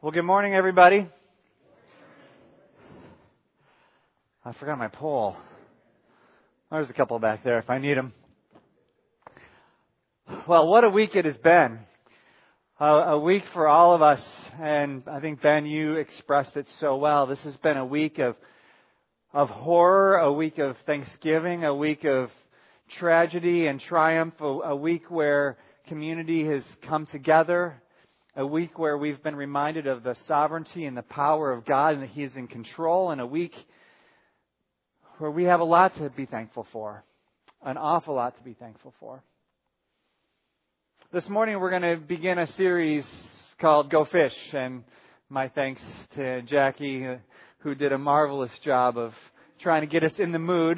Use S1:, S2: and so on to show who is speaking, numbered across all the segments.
S1: Well, good morning, everybody. I forgot my pole. There's a couple back there if I need them. Well, what a week it has been. A week for all of us. And I think, Ben, you expressed it so well. This has been a week of horror, a week of Thanksgiving, a week of tragedy and triumph, a week where community has come together, a week where we've been reminded of the sovereignty and the power of God and that He is in control, and a week where we have a lot to be thankful for, an awful lot to be thankful for. This morning we're going to begin a series called Go Fish, and my thanks to Jackie, who did a marvelous job of trying to get us in the mood.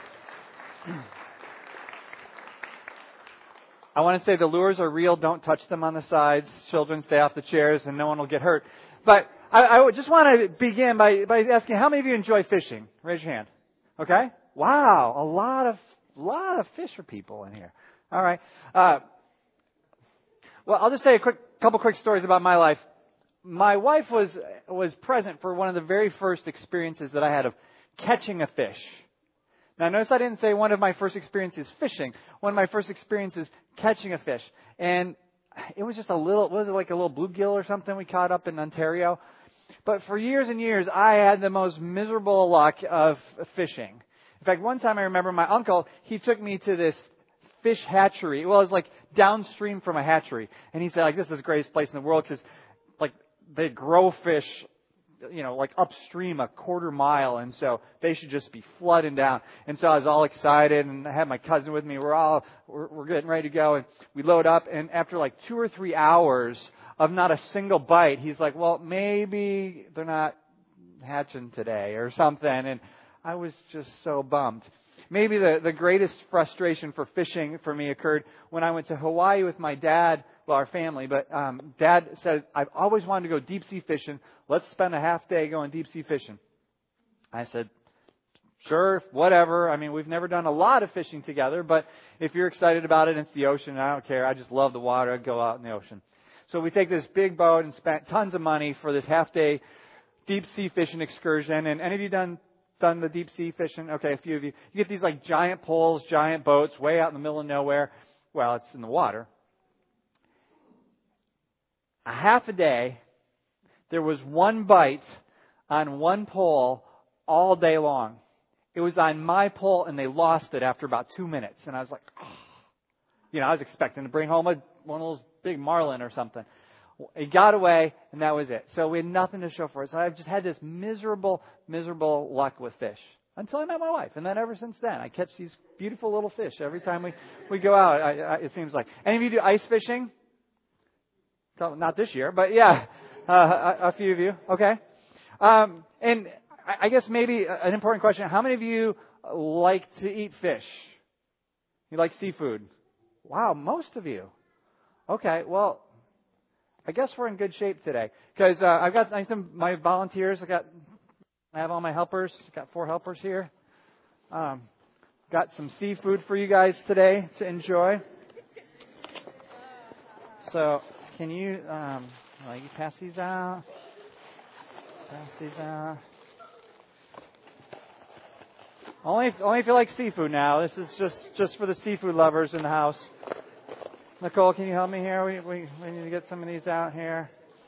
S1: I want to say the lures are real. Don't touch them on the sides. Children, stay off the chairs and no one will get hurt. But I just want to begin by asking, how many of you enjoy fishing? Raise your hand. Okay? Wow. A lot of fisher people in here. All right. Well, I'll just say a couple quick stories about my life. My wife was present for one of the very first experiences that I had of catching a fish. Now, notice I didn't say one of my first experiences fishing. One of my first experiences catching a fish. And it was just was it like a little bluegill or something we caught up in Ontario? But for years and years, I had the most miserable luck of fishing. In fact, one time I remember my uncle, he took me to this fish hatchery. Well, it was like downstream from a hatchery. And he said, like, this is the greatest place in the world because, like, they grow fish, like upstream a quarter mile, and so they should just be flooding down. And so I was all excited, and I had my cousin with me. We're getting ready to go, and we load up. And after like 2 or 3 hours of not a single bite, he's like, "Well, maybe they're not hatching today or something." And I was just so bummed. Maybe the greatest frustration for fishing for me occurred when I went to Hawaii with my dad. Well, our family, but Dad said, "I've always wanted to go deep sea fishing. Let's spend a half day going deep sea fishing." I said, "Sure, whatever. I mean, we've never done a lot of fishing together, but if you're excited about it, it's the ocean. I don't care. I just love the water. I'd go out in the ocean." So we take this big boat and spent tons of money for this half day deep sea fishing excursion. And any of you done the deep sea fishing? Okay, a few of you. You get these like giant poles, giant boats, way out in the middle of nowhere. Well, it's in the water. A half a day, there was one bite on one pole all day long. It was on my pole, and they lost it after about 2 minutes. And I was like, oh. I was expecting to bring home one of those big marlin or something. It got away, and that was it. So we had nothing to show for it. So I've just had this miserable luck with fish until I met my wife. And then ever since then, I catch these beautiful little fish every time we go out, it seems like. Any of you do ice fishing? So, not this year, but yeah, a few of you. Okay. And I guess maybe an important question. How many of you like to eat fish? You like seafood? Wow, most of you. Okay, well, I guess we're in good shape today. Because I've got my volunteers. I have all my helpers. I've got 4 helpers here. Got some seafood for you guys today to enjoy. So, can you you pass these out? Pass these out. Only if you like seafood now. This is just for the seafood lovers in the house. Nicole, can you help me here? We need to get some of these out here.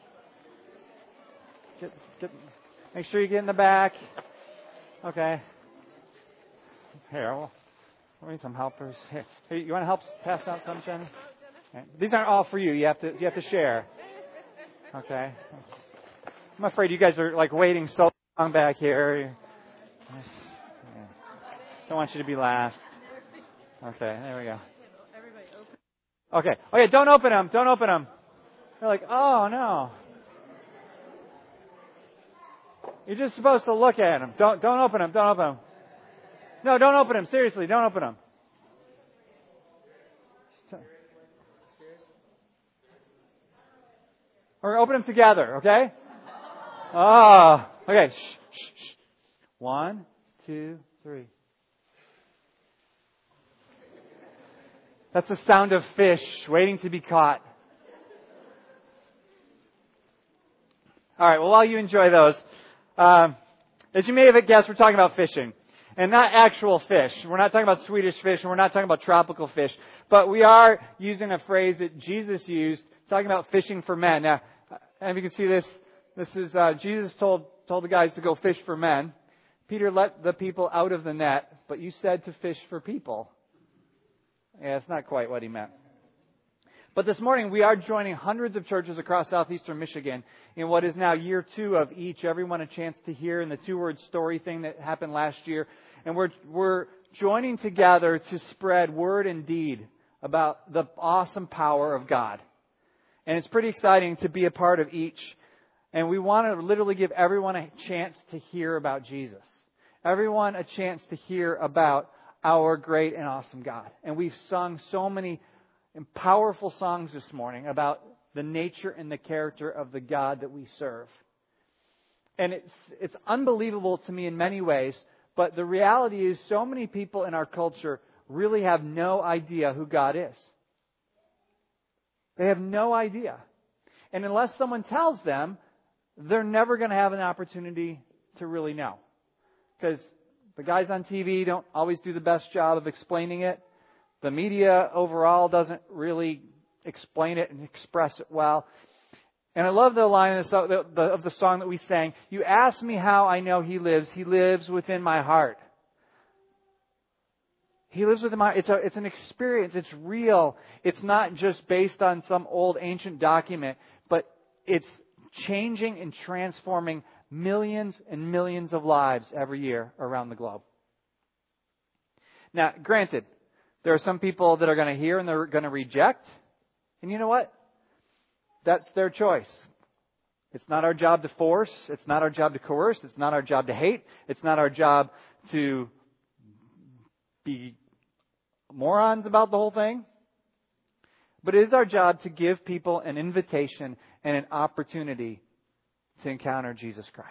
S1: Make sure you get in the back. Okay. Here, we need some helpers. Here, you want to help pass out some, Jenny? These aren't all for you. You have to share. Okay. I'm afraid you guys are like waiting so long back here. Don't want you to be last. Okay, there we go. Okay, don't open them. Don't open them. They're like, oh no. You're just supposed to look at them. Don't open them. Don't open them. No, don't open them. Seriously, don't open them. Or open them together, okay? Oh, okay. Shh. 1, 2, 3. That's the sound of fish waiting to be caught. All right, well, while you enjoy those, as you may have guessed, we're talking about fishing. And not actual fish. We're not talking about Swedish fish, and we're not talking about tropical fish. But we are using a phrase that Jesus used, talking about fishing for men. Now, if you can see this is Jesus told the guys to go fish for men. Peter let the people out of the net, but you said to fish for people. Yeah, it's not quite what he meant. But this morning, we are joining hundreds of churches across southeastern Michigan in what is now year 2 of each. Everyone a chance to hear in the 2-word story thing that happened last year. And we're joining together to spread word and deed about the awesome power of God. And it's pretty exciting to be a part of each. And we want to literally give everyone a chance to hear about Jesus. Everyone a chance to hear about our great and awesome God. And we've sung so many and powerful songs this morning about the nature and the character of the God that we serve. And it's unbelievable to me in many ways, but the reality is so many people in our culture really have no idea who God is. They have no idea. And unless someone tells them, they're never going to have an opportunity to really know. Because the guys on TV don't always do the best job of explaining it. The media overall doesn't really explain it and express it well. And I love the line of the song that we sang. You ask me how I know He lives within my heart. He lives within my heart. It's an experience. It's real. It's not just based on some old ancient document, but it's changing and transforming millions and millions of lives every year around the globe. Now, granted, there are some people that are going to hear and they're going to reject. And you know what? That's their choice. It's not our job to force. It's not our job to coerce. It's not our job to hate. It's not our job to be morons about the whole thing. But it is our job to give people an invitation and an opportunity to encounter Jesus Christ.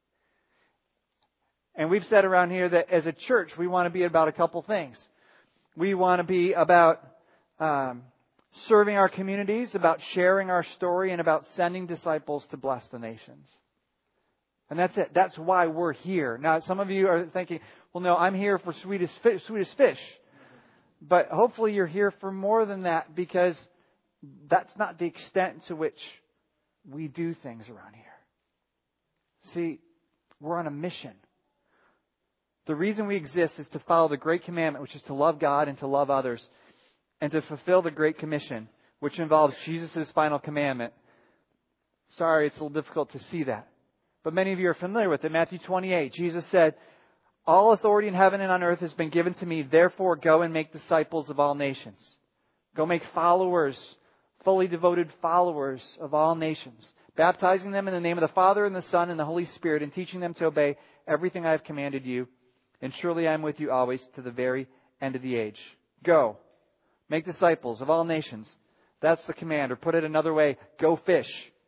S1: And we've said around here that as a church, we want to be about a couple things. We want to be about serving our communities, about sharing our story, and about sending disciples to bless the nations. And that's it. That's why we're here. Now, some of you are thinking, well, no, I'm here for Swedish fish. But hopefully you're here for more than that, because that's not the extent to which we do things around here. See, we're on a mission. The reason we exist is to follow the great commandment, which is to love God and to love others, and to fulfill the Great Commission, which involves Jesus' final commandment. Sorry, it's a little difficult to see that. But many of you are familiar with it. Matthew 28, Jesus said, all authority in heaven and on earth has been given to me. Therefore, go and make disciples of all nations. Go make followers, fully devoted followers of all nations, baptizing them in the name of the Father and the Son and the Holy Spirit, and teaching them to obey everything I have commanded you. And surely I am with you always to the very end of the age. Go. Make disciples of all nations. That's the command. Or put it another way, go fish.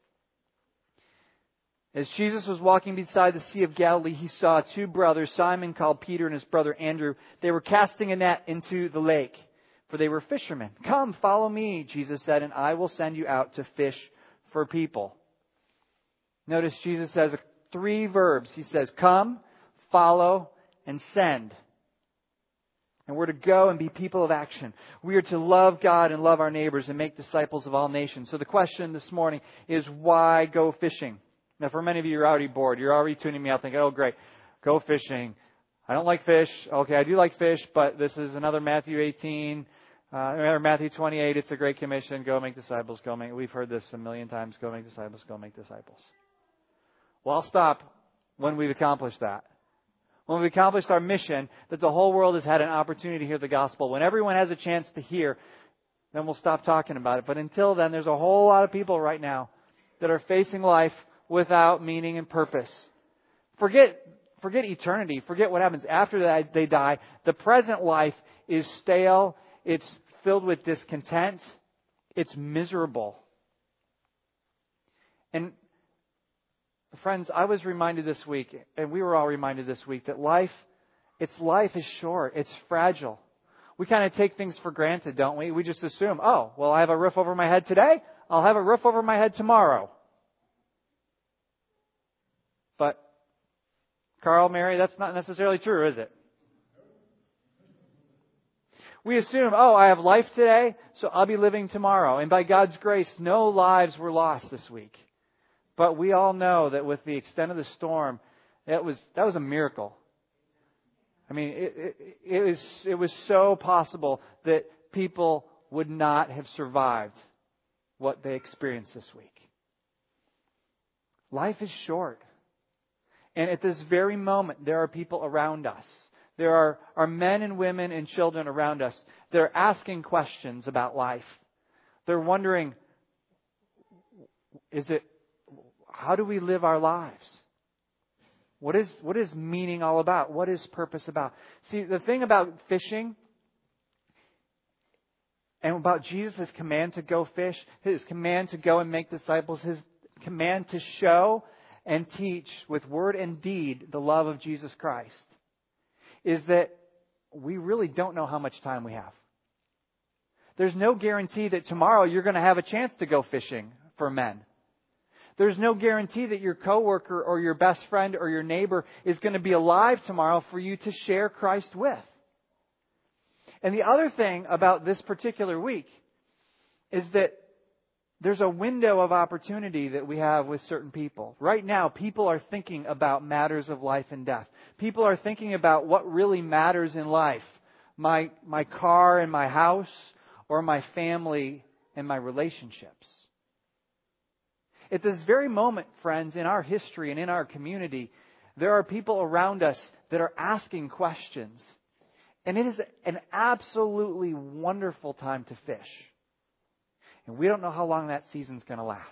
S1: As Jesus was walking beside the Sea of Galilee, He saw 2 brothers, Simon called Peter and his brother Andrew. They were casting a net into the lake, for they were fishermen. Come, follow me, Jesus said, and I will send you out to fish for people. Notice Jesus says 3 verbs. He says, come, follow, and send. And we're to go and be people of action. We are to love God and love our neighbors and make disciples of all nations. So the question this morning is, why go fishing? Now, for many of you, you're already bored. You're already tuning me out thinking, oh, great, go fishing. I don't like fish. Okay, I do like fish, but this is another Matthew 18, or Matthew 28. It's a great commission. Go make disciples. We've heard this a million times. Go make disciples. Go make disciples. Well, I'll stop when we've accomplished that. When we've accomplished our mission, that the whole world has had an opportunity to hear the gospel. When everyone has a chance to hear, then we'll stop talking about it. But until then, there's a whole lot of people right now that are facing life without meaning and purpose. Forget eternity. Forget what happens after they die. The present life is stale. It's filled with discontent. It's miserable. And friends, I was reminded this week, and we were all reminded this week, that life is short. It's fragile. We kind of take things for granted, don't we? We just assume, oh, well, I have a roof over my head today. I'll have a roof over my head tomorrow. But, Carl, Mary, that's not necessarily true, is it? We assume, I have life today, so I'll be living tomorrow. And by God's grace, no lives were lost this week. But we all know that with the extent of the storm, that was a miracle. I mean, it was so possible that people would not have survived what they experienced this week. Life is short. And at this very moment, there are people around us. There are men and women and children around us. They're asking questions about life. They're wondering, how do we live our lives? What is meaning all about? What is purpose about? See, the thing about fishing and about Jesus' command to go fish, His command to go and make disciples, His command to show and teach with word and deed the love of Jesus Christ, is that we really don't know how much time we have. There's no guarantee that tomorrow you're going to have a chance to go fishing for men. There's no guarantee that your coworker or your best friend or your neighbor is going to be alive tomorrow for you to share Christ with. And the other thing about this particular week is that there's a window of opportunity that we have with certain people. Right now, people are thinking about matters of life and death. People are thinking about what really matters in life. My car and my house, or my family and my relationships. At this very moment, friends, in our history and in our community, there are people around us that are asking questions. And it is an absolutely wonderful time to fish. And we don't know how long that season's going to last.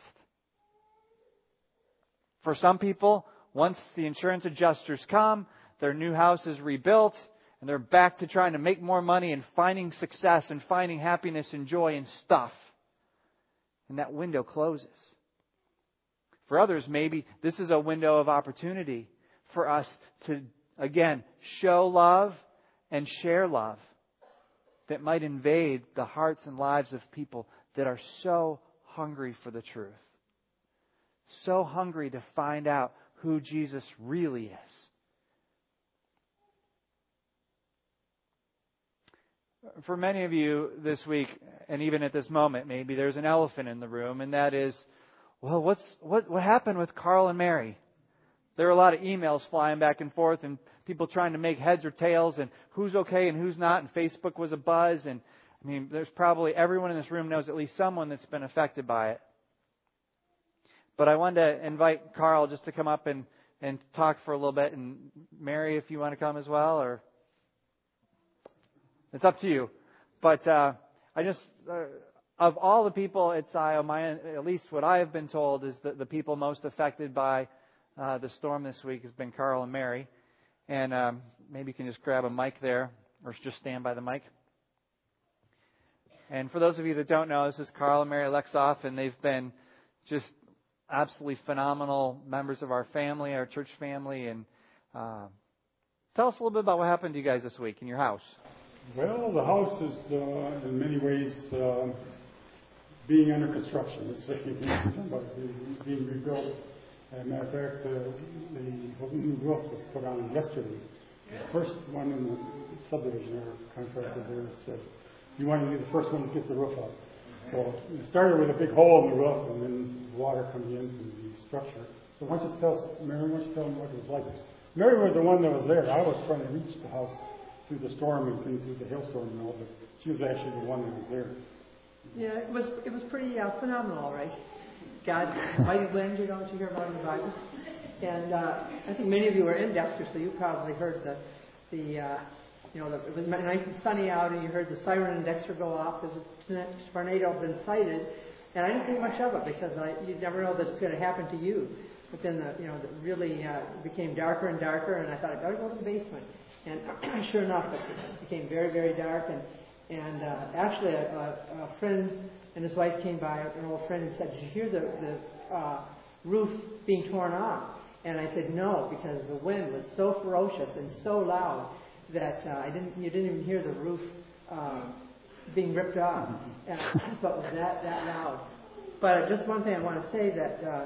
S1: For some people, once the insurance adjusters come, their new house is rebuilt, and they're back to trying to make more money and finding success and finding happiness and joy and stuff. And that window closes. For others, maybe this is a window of opportunity for us to, again, show love and share love that might invade the hearts and lives of people that are so hungry for the truth. So hungry to find out who Jesus really is. For many of you this week, and even at this moment, maybe there's an elephant in the room, and that is, well, what happened with Carl and Mary? There are a lot of emails flying back and forth, and people trying to make heads or tails, and who's okay and who's not, and Facebook was a buzz, and I mean, there's probably everyone in this room knows at least someone that's been affected by it. But I wanted to invite Carl just to come up and talk for a little bit, and Mary, if you want to come as well, or it's up to you. But of all the people at SIO, at least what I have been told is that the people most affected by the storm this week has been Carl and Mary. And maybe you can just grab a mic there, or just stand by the mic. And for those of you that don't know, this is Carl and Mary Lexoff, and they've been just absolutely phenomenal members of our family, our church family. And tell us a little bit about what happened to you guys this week in your house.
S2: Well, the house is in many ways being under construction. It's being rebuilt. As a matter of fact, the new roof was put on yesterday. The first one in the subdivision, our contractor there, said, "You want to be the first one to get the roof up." So it started with a big hole in the roof, and then water coming into the structure. So why don't you tell us, Mary, why don't you tell them what it was like? Mary was the one that was there. I was trying to reach the house through the storm and through the hailstorm and all, but she was actually the one that was there.
S3: Yeah, it was pretty phenomenal, right? God's mighty wind, you hear about in the Bible. And I think many of you were in Dexter, so you probably heard it was nice and sunny out, and you heard the siren in Dexter go off. There's a tornado been sighted, and I didn't think much of it because you never know that it's going to happen to you. But then it really became darker and darker, and I thought I better go to the basement. And sure enough, it became very, very dark. And actually, a friend and his wife came by, an old friend, and said, "Did you hear the roof being torn off?" And I said, "No," because the wind was so ferocious and so loud that you didn't even hear the roof being ripped off. And I thought it was that loud. But just one thing I want to say that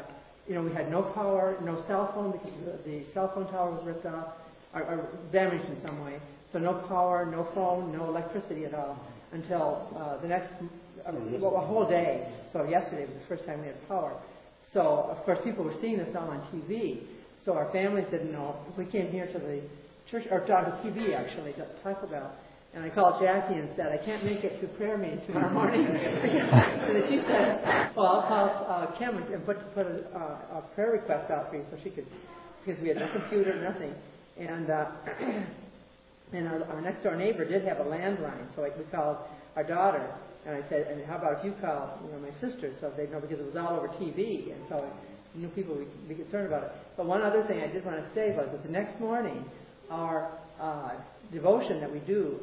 S3: we had no power, no cell phone because the cell phone tower was ripped off, or damaged in some way. So no power, no phone, no electricity at all until the next, a whole day. So yesterday was the first time we had power. So, of course, people were seeing this all on TV. So our families didn't know. We came here to the church, or to TV actually, to Taco Bell. And I called Jackie and said, I can't make it to prayer meeting tomorrow morning. And then she said, well, I'll call Kim and put a prayer request out for you so she could, because we had no computer, nothing. And and our next door neighbor did have a landline, so we called our daughter. And I said, and how about if you call my sister so they'd know, because it was all over TV. And so I knew people would be concerned about it. But one other thing I did want to say was that the next morning, our devotion that we do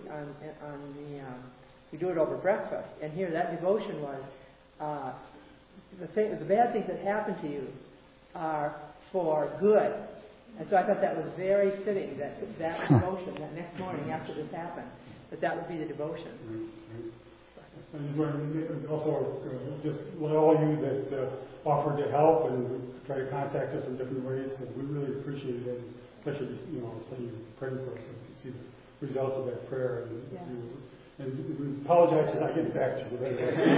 S3: we do it over breakfast, and here that devotion was the bad things that happen to you are for good, and so I thought that was very fitting that devotion that next morning after this happened, that would be the devotion.
S2: I just want to also just let all you that offered to help and try to contact us in different ways, we really appreciate it. Especially, saying you praying for us and see the results of that prayer. And we apologize for not getting back to you right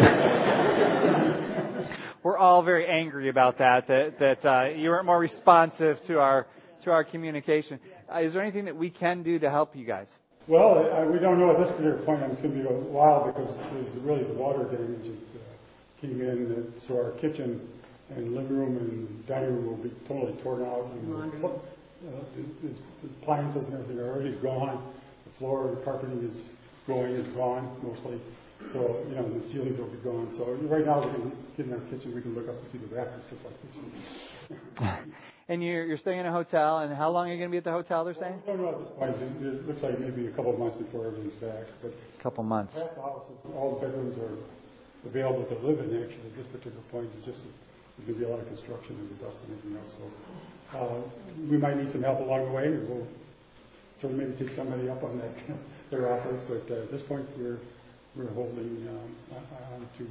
S2: away.
S1: We're all very angry about that you weren't more responsive to our communication. Is there anything that we can do to help you guys?
S2: Well, we don't know at this particular point. It's going to be a while because there's really the water damage that came in. So our kitchen and living room and dining room will be totally torn out. And the appliances and everything are already gone. The floor and carpeting is gone mostly. So, the ceilings will be gone. So right now we can get in our kitchen, we can look up and see the bathroom, stuff like this.
S1: And you're staying in a hotel, and how long are you going to be at the hotel, they're saying?
S2: I don't know at this point. It looks like maybe a couple of months before everything's back. But
S1: a couple months.
S2: Half the house, all the bedrooms are available to live in, actually. At this particular point, there's going to be a lot of construction and dust and everything else. So we might need some help along the way. We'll certainly maybe take somebody up on that, their offers. But at this point, we're holding on to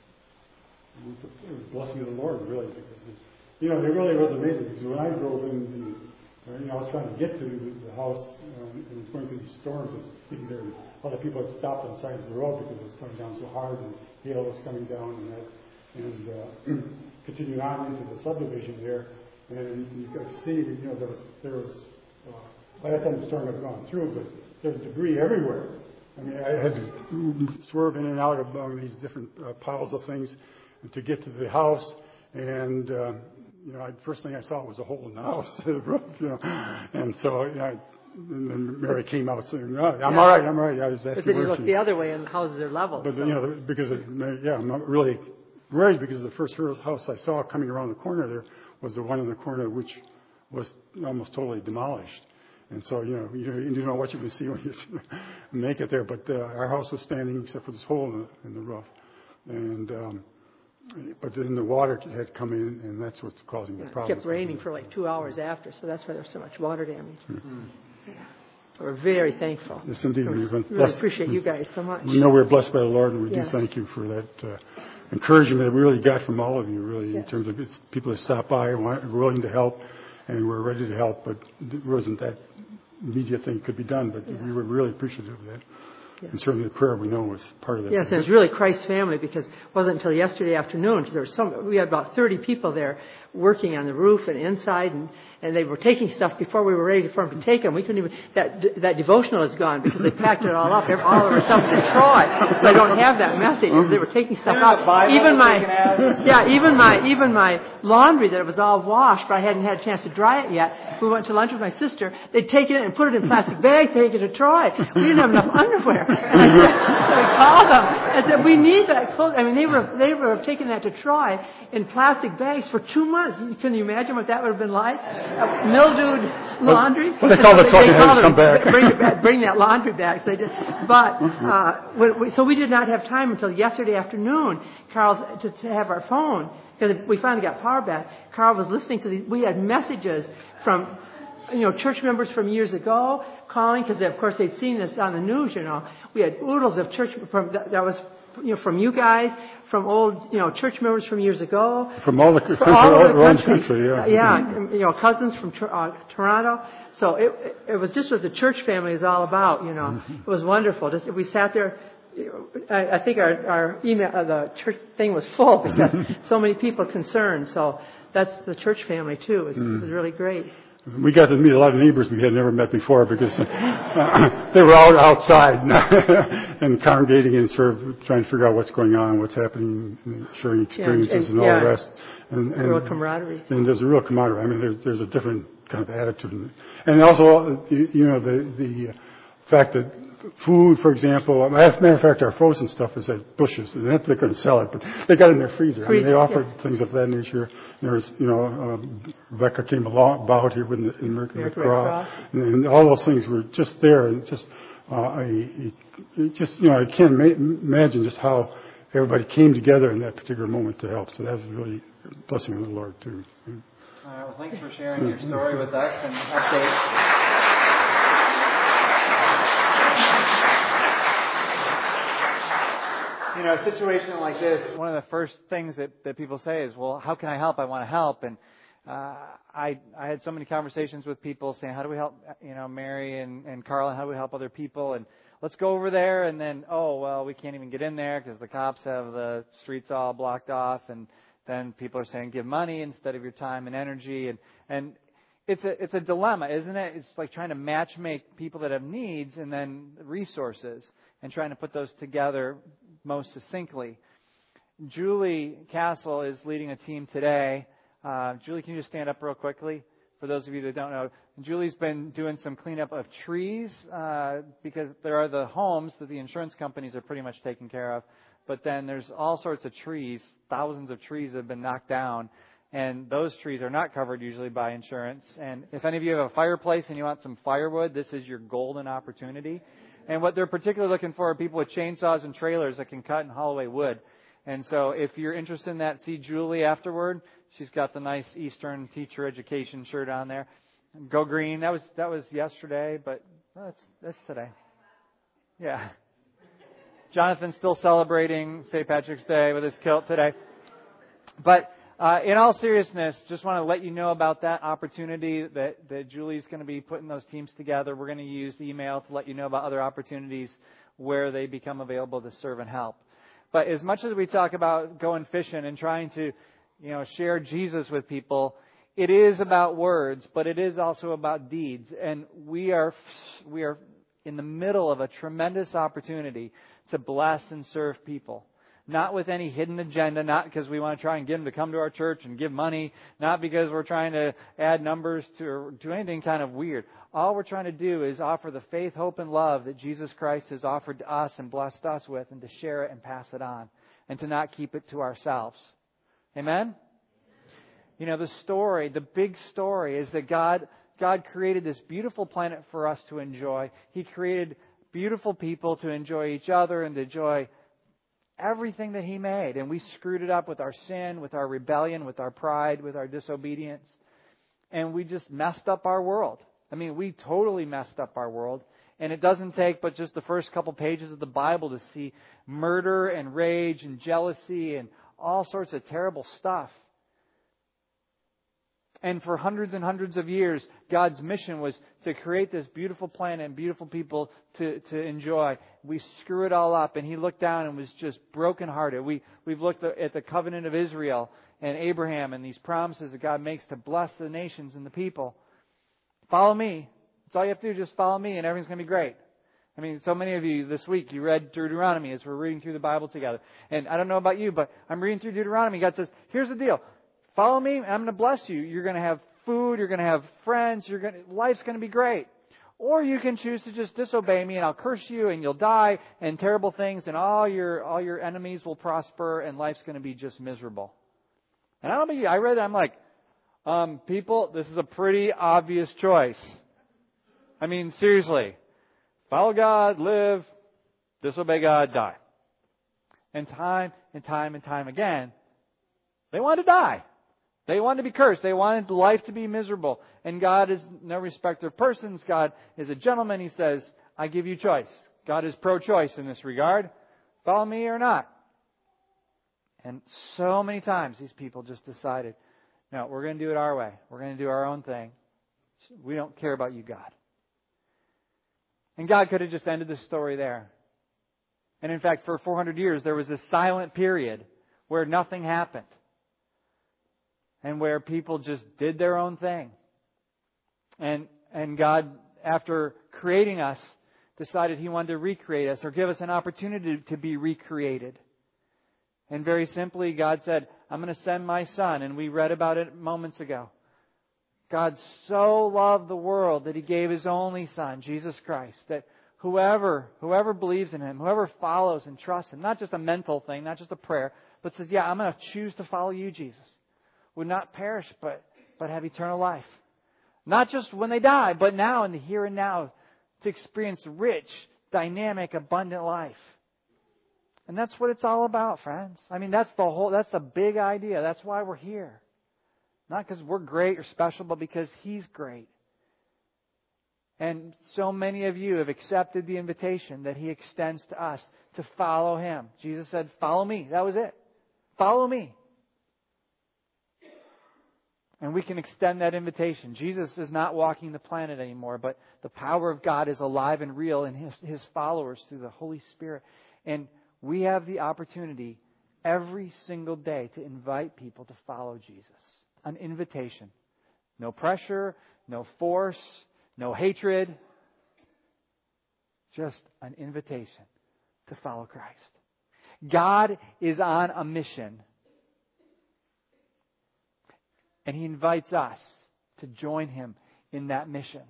S2: the blessing of the Lord, really, because it really was amazing. Because when I drove in, I was trying to get to the house, and it was going through these storms. I was thinking there were a lot of people had stopped on the sides of the road because it was coming down so hard, and hail was coming down, and that, and continuing on into the subdivision there. And you could see, there was by that time the storm had gone through, but there was debris everywhere. I mean, I had to swerve in and out among these different piles of things to get to the house. And, first thing I saw was a hole in the house, the roof, And so, and then Mary came out saying, I'm all right. I was asking.
S3: But then you look the other way and the houses are level.
S2: But, because I'm not really worried because the first house I saw coming around the corner there was the one in the corner which was almost totally demolished. And so, you don't know what you can see when you make it there. But our house was standing except for this hole in the roof. And but then the water had come in, and that's what's causing the problem.
S3: It kept raining for like 2 hours after, so that's why there was so much water damage. Mm-hmm. Yeah. We're very thankful.
S2: Yes, indeed. We
S3: really appreciate you guys so much.
S2: We know we're blessed by the Lord, and we do thank you for that encouragement that we really got from all of you, really, in terms of people that stopped by, were willing to help, and were ready to help, but it wasn't that immediate thing could be done, but we were really appreciative of that. Yeah. And certainly the prayer we know was part of that.
S3: Yes, and it was really Christ's family, because it wasn't until yesterday afternoon, because we had about 30 people there working on the roof and inside, and they were taking stuff before we were ready for them to take them. We couldn't even, that devotional is gone because they packed it all up, all of our stuff in Troy. So I don't have that message. They were taking stuff out. Even my laundry that was all washed, but I hadn't had a chance to dry it yet. We went to lunch with my sister. They'd taken it and put it in plastic bags, take it to Troy. We didn't have enough underwear. And I called them and said, we need that clothes. I mean, they were taking that to Troy in plastic bags for 2 months. Can you imagine what that would have been like? Mildewed laundry.
S2: Well, they called it come back.
S3: Bring that laundry back. So they did. But so we did not have time until yesterday afternoon, Carl, to have our phone, because we finally got power back. Carl was listening to we had messages from church members from years ago calling because, of course, they'd seen this on the news. We had oodles of church that was from you guys, from old church members from years ago,
S2: from all the country,
S3: around the
S2: country.
S3: Cousins from Toronto. So it was just what the church family is all about. It was wonderful. We sat there. I think our email, the church thing was full because so many people concerned. So that's the church family too. It was really great.
S2: We got to meet a lot of neighbors we had never met before because they were all outside and congregating and sort of trying to figure out what's going on, what's happening, and sharing experiences and all the rest. And
S3: real camaraderie.
S2: And there's a real camaraderie. I mean, there's a different kind of attitude. And also, the fact that food, for example, as a matter of fact, our frozen stuff is at Bush's, and they're going to sell it, but they got it in their freezer. I mean, they offered things of that nature. There's, Rebecca came about here with the American Red Cross, and all those things were just there, and just, I can't imagine just how everybody came together in that particular moment to help. So that was really a blessing of the Lord too.
S1: All right. Well, thanks for sharing your story with us and update. A situation like this, one of the first things that people say is, well, how can I help? I want to help. And I had so many conversations with people saying, how do we help, Mary and Carla, how do we help other people? And let's go over there. And then, we can't even get in there because the cops have the streets all blocked off. And then people are saying, give money instead of your time and energy. And it's a dilemma, isn't it? It's like trying to match make people that have needs and then resources and trying to put those together most succinctly. Julie Castle is leading a team today. Julie, can you just stand up real quickly? For those of you that don't know, Julie's been doing some cleanup of trees because there are the homes that the insurance companies are pretty much taking care of. But then there's all sorts of trees, thousands of trees have been knocked down. And those trees are not covered usually by insurance. And if any of you have a fireplace and you want some firewood, this is your golden opportunity. And what they're particularly looking for are people with chainsaws and trailers that can cut and haul away wood. And so if you're interested in that, see Julie afterward. She's got the nice Eastern teacher education shirt on there. Go green. That was yesterday, but that's today. Yeah. Jonathan's still celebrating St. Patrick's Day with his kilt today. But in all seriousness, just want to let you know about that opportunity that Julie's going to be putting those teams together. We're going to use email to let you know about other opportunities where they become available to serve and help. But as much as we talk about going fishing and trying to, share Jesus with people, it is about words, but it is also about deeds. And we are in the middle of a tremendous opportunity to bless and serve people. Not with any hidden agenda, not because we want to try and get them to come to our church and give money, not because we're trying to add numbers to anything kind of weird. All we're trying to do is offer the faith, hope, and love that Jesus Christ has offered to us and blessed us with, and to share it and pass it on, and to not keep it to ourselves. Amen? The big story is that God created this beautiful planet for us to enjoy. He created beautiful people to enjoy each other and to enjoy everything that He made. And we screwed it up with our sin, with our rebellion, with our pride, with our disobedience. And we just messed up our world. I mean, we totally messed up our world. And it doesn't take but just the first couple pages of the Bible to see murder and rage and jealousy and all sorts of terrible stuff. And for hundreds and hundreds of years, God's mission was to create this beautiful planet and beautiful people to enjoy. We screw it all up, and He looked down and was just brokenhearted. We've looked at the covenant of Israel and Abraham and these promises that God makes to bless the nations and the people. Follow me. That's all you have to do. Just follow me, and everything's going to be great. I mean, so many of you this week, you read Deuteronomy as we're reading through the Bible together. And I don't know about you, but I'm reading through Deuteronomy. God says, here's the deal. Follow me, and I'm going to bless you. You're going to have food. You're going to have friends. Life's going to be great. Or you can choose to just disobey me, and I'll curse you, and you'll die, and terrible things, and all your enemies will prosper, and life's going to be just miserable. And I don't know about you. I read that. I'm like, people, this is a pretty obvious choice. I mean, seriously. Follow God, live, disobey God, die. And time and time and time again, they want to die. They wanted to be cursed. They wanted life to be miserable. And God is no respecter of persons. God is a gentleman. He says, I give you choice. God is pro-choice in this regard. Follow me or not. And so many times these people just decided, no, we're going to do it our way. We're going to do our own thing. We don't care about you, God. And God could have just ended the story there. And in fact, for 400 years, there was this silent period where nothing happened. And where people just did their own thing. And God, after creating us, decided He wanted to recreate us or give us an opportunity to be recreated. And very simply, God said, I'm going to send my Son. And we read about it moments ago. God so loved the world that He gave His only Son, Jesus Christ, that whoever believes in Him, whoever follows and trusts Him, not just a mental thing, not just a prayer, but says, yeah, I'm going to choose to follow you, Jesus, would not perish, but have eternal life. Not just when they die, but now in the here and now to experience rich, dynamic, abundant life. And that's what it's all about, friends. I mean, that's the big idea. That's why we're here. Not because we're great or special, but because He's great. And so many of you have accepted the invitation that He extends to us to follow Him. Jesus said, follow me. That was it. Follow me. And we can extend that invitation. Jesus is not walking the planet anymore, but the power of God is alive and real in His followers through the Holy Spirit. And we have the opportunity every single day to invite people to follow Jesus. An invitation. No pressure, no force, no hatred. Just an invitation to follow Christ. God is on a mission. And He invites us to join Him in that mission.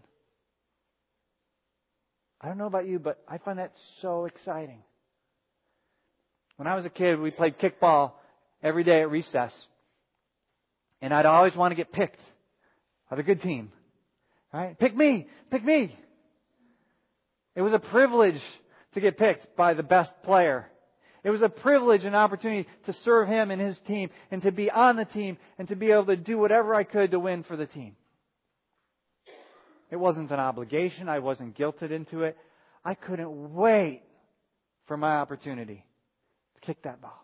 S1: I don't know about you, but I find that so exciting. When I was a kid, we played kickball every day at recess. And I'd always want to get picked by the good team. Right? Pick me! Pick me! It was a privilege to get picked by the best player. It was a privilege and opportunity to serve him and his team and to be on the team and to be able to do whatever I could to win for the team. It wasn't an obligation. I wasn't guilted into it. I couldn't wait for my opportunity to kick that ball.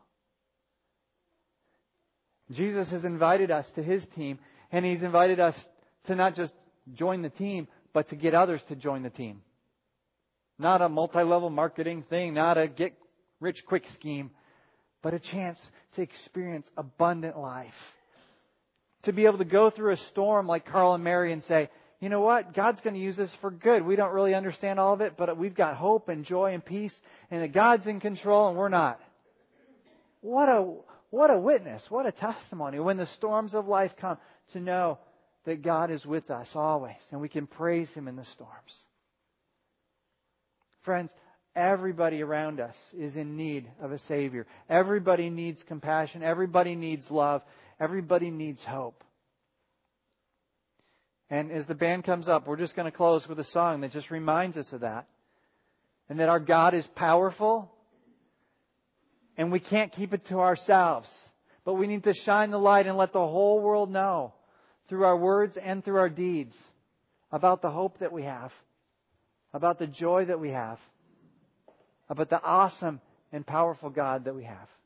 S1: Jesus has invited us to His team, and He's invited us to not just join the team, but to get others to join the team. Not a multi-level marketing thing, not a get-rich-quick scheme, but a chance to experience abundant life. To be able to go through a storm like Carl and Mary and say, you know what? God's going to use this for good. We don't really understand all of it, but we've got hope and joy and peace, and that God's in control and we're not. What a witness. What a testimony when the storms of life come, to know that God is with us always and we can praise Him in the storms. Friends, everybody around us is in need of a Savior. Everybody needs compassion. Everybody needs love. Everybody needs hope. And as the band comes up, we're just going to close with a song that just reminds us of that. And that our God is powerful. And we can't keep it to ourselves. But we need to shine the light and let the whole world know, through our words and through our deeds, about the hope that we have. About the joy that we have. About the awesome and powerful God that we have.